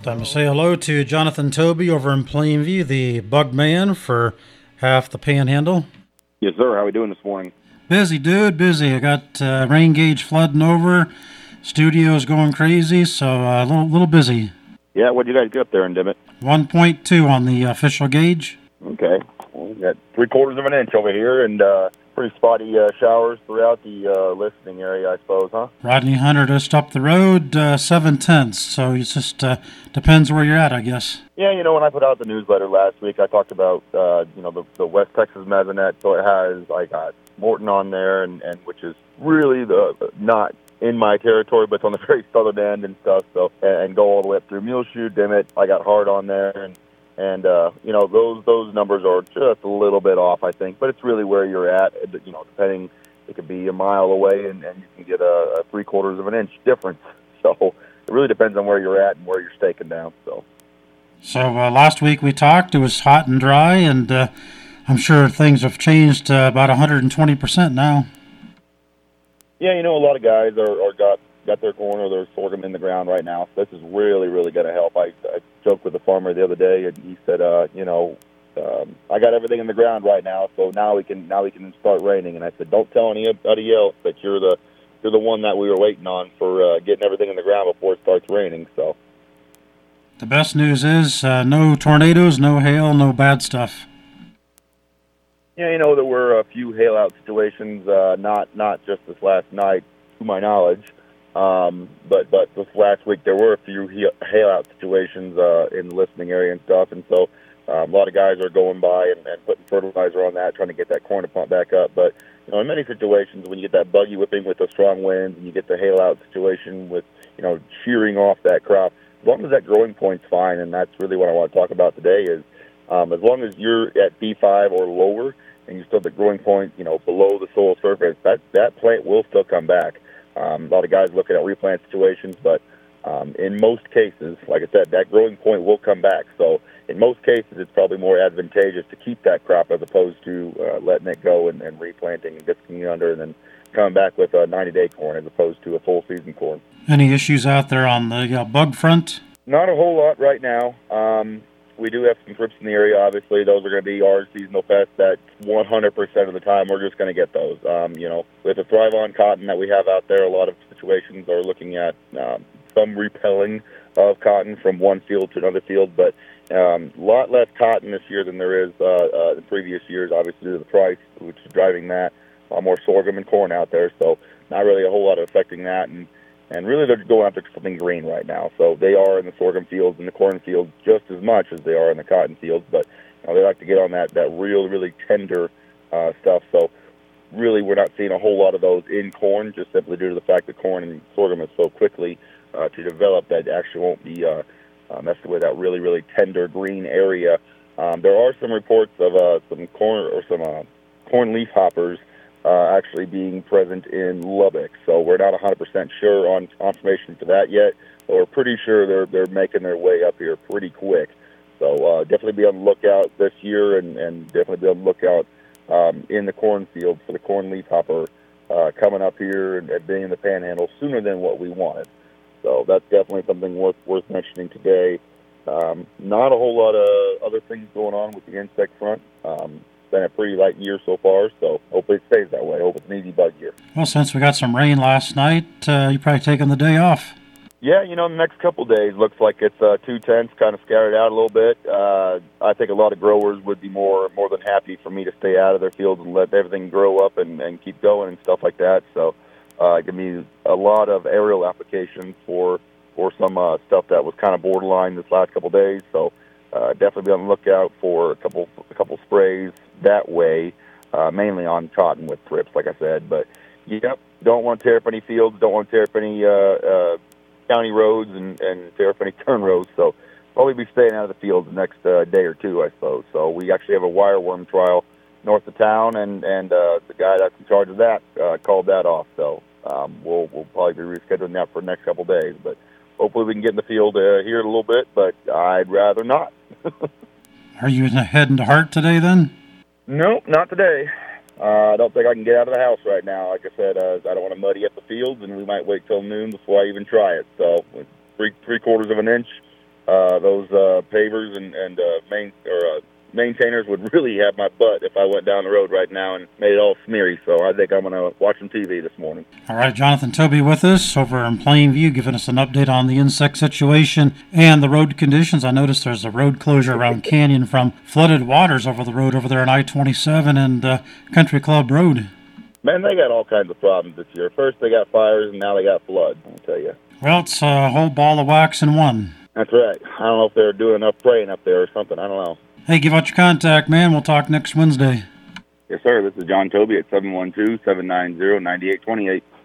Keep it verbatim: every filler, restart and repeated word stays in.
Time to say hello to Jonathan Toby over in Plainview, the bug man for half the Panhandle. Yes, sir. How are we doing this morning? Busy, dude, busy. I got uh, rain gauge flooding over. Studio's going crazy, so uh, a little, little busy. Yeah, what did you guys get up there in Dimmitt? one point two on the official gauge. Okay. Well, we got three quarters of an inch over here, and uh, pretty spotty uh, showers throughout the uh, listening area, I suppose, huh? Rodney Hunter just up the road, uh, seven tenths, so it just uh, depends where you're at, I guess. Yeah, you know, when I put out the newsletter last week, I talked about, uh, you know, the, the West Texas Mesonet, so it has, I got Morton on there, and, and which is really the not in my territory, but it's on the very southern end and stuff, so, and go all the way up through Muleshoe, Dimmitt. I got Hard on there, and And, uh, you know, those those numbers are just a little bit off, I think. But it's really where you're at. You know, depending, it could be a mile away, and, and you can get a, a three-quarters of an inch difference. So it really depends on where you're at and where you're staking down. So so uh, last week we talked. It was hot and dry, and uh, I'm sure things have changed uh, about one hundred twenty percent now. Yeah, you know, a lot of guys are, are got got their corn or their sorghum in the ground right now. So this is really, really going to help. I, I joked with the farmer the other day, and he said, uh, you know, um, I got everything in the ground right now, so now we can now we can start raining. And I said, don't tell anybody else that you're the you're the one that we were waiting on for uh, getting everything in the ground before it starts raining. So the best news is uh, no tornadoes, no hail, no bad stuff. Yeah, you know, there were a few hail out situations, uh, not not just this last night, to my knowledge. Um, but but this last week there were a few hail out situations uh, in the listening area and stuff, and so um, a lot of guys are going by and, and putting fertilizer on that, trying to get that corn to pump back up. But you know, in many situations, when you get that buggy whipping with the strong winds, and you get the hail out situation with you know shearing off that crop, as long as that growing point's fine, and that's really what I want to talk about today is um, as long as you're at B five or lower, and you still have the growing point, you know, below the soil surface, that that plant will still come back. Um, a lot of guys looking at replant situations, but um, in most cases, like I said, that growing point will come back. So in most cases, it's probably more advantageous to keep that crop as opposed to uh, letting it go and, and replanting and disking it under and then coming back with a ninety-day corn as opposed to a full-season corn. Any issues out there on the uh, bug front? Not a whole lot right now. Um, we do have some trips in the area, obviously. Those are going to be our seasonal pests that one hundred percent of the time we're just going to get those. Um, you know, with the Thrive On cotton that we have out there, a lot of situations are looking at um, some repelling of cotton from one field to another field, but um, a lot less cotton this year than there is uh, uh, in previous years, obviously due to the price, which is driving that. A lot more sorghum and corn out there, so not really a whole lot of affecting that. And And really, they're going after something green right now. So they are in the sorghum fields and the corn fields just as much as they are in the cotton fields. But you know, they like to get on that, that real, really tender uh, stuff. So really, we're not seeing a whole lot of those in corn, just simply due to the fact that corn and sorghum is so quickly uh, to develop that it actually won't be uh, uh, messing with that really, really tender green area. Um, there are some reports of uh, some corn or some uh, corn leaf hoppers Uh, actually being present in Lubbock. So we're not one hundred percent sure on confirmation for that yet, but we're pretty sure they're they're making their way up here pretty quick. So uh, definitely be on the lookout this year, and, and definitely be on the lookout um, in the cornfield for the corn leaf hopper uh, coming up here and, and being in the Panhandle sooner than what we wanted. So that's definitely something worth worth mentioning today. Um, not a whole lot of other things going on with the insect front. Um, been a pretty light year so far, so hopefully it stays that way. Hope it's an easy bug year. Well, since we got some rain last night, uh, you're probably taking the day off. Yeah, you know, the next couple of days looks like it's uh, two tenths, kind of scattered out a little bit. Uh, I think a lot of growers would be more more than happy for me to stay out of their fields and let everything grow up and, and keep going and stuff like that. So uh, give me a lot of aerial applications for for some uh, stuff that was kind of borderline this last couple of days. So uh, definitely be on the lookout for a couple a couple sprays that way, uh, mainly on cotton with thrips, like I said. But, yep, don't want to tear up any fields, don't want to tear up any uh, uh, county roads and, and tear up any turn roads. So probably be staying out of the fields the next uh, day or two, I suppose. So we actually have a wireworm trial north of town, and, and uh, the guy that's in charge of that uh, called that off. So um, we'll, we'll probably be rescheduling that for the next couple of days. But hopefully we can get in the field uh, here in a little bit, but I'd rather not. Are you heading to Hart today then? Nope, not today. Uh, I don't think I can get out of the house right now. Like I said, uh, I don't want to muddy up the fields, and we might wait till noon before I even try it. So three three quarters of an inch uh, those uh, pavers and, and uh, main or uh, maintainers would really have my butt if I went down the road right now and made it all smeary. So I think I'm going to watch some T V this morning. All right, Jonathan Toby with us over in Plainview, giving us an update on the insect situation and the road conditions. I noticed there's a road closure around Canyon from flooded waters over the road over there on I twenty-seven and uh, Country Club Road. Man, they got all kinds of problems this year. First they got fires, and now they got flood, I'll tell you. Well, it's a whole ball of wax in one. That's right. I don't know if they're doing enough praying up there or something. I don't know. Hey, give out your contact, man. We'll talk next Wednesday. Yes, sir. This is John Toby at seven one two, seven nine zero, nine eight two eight.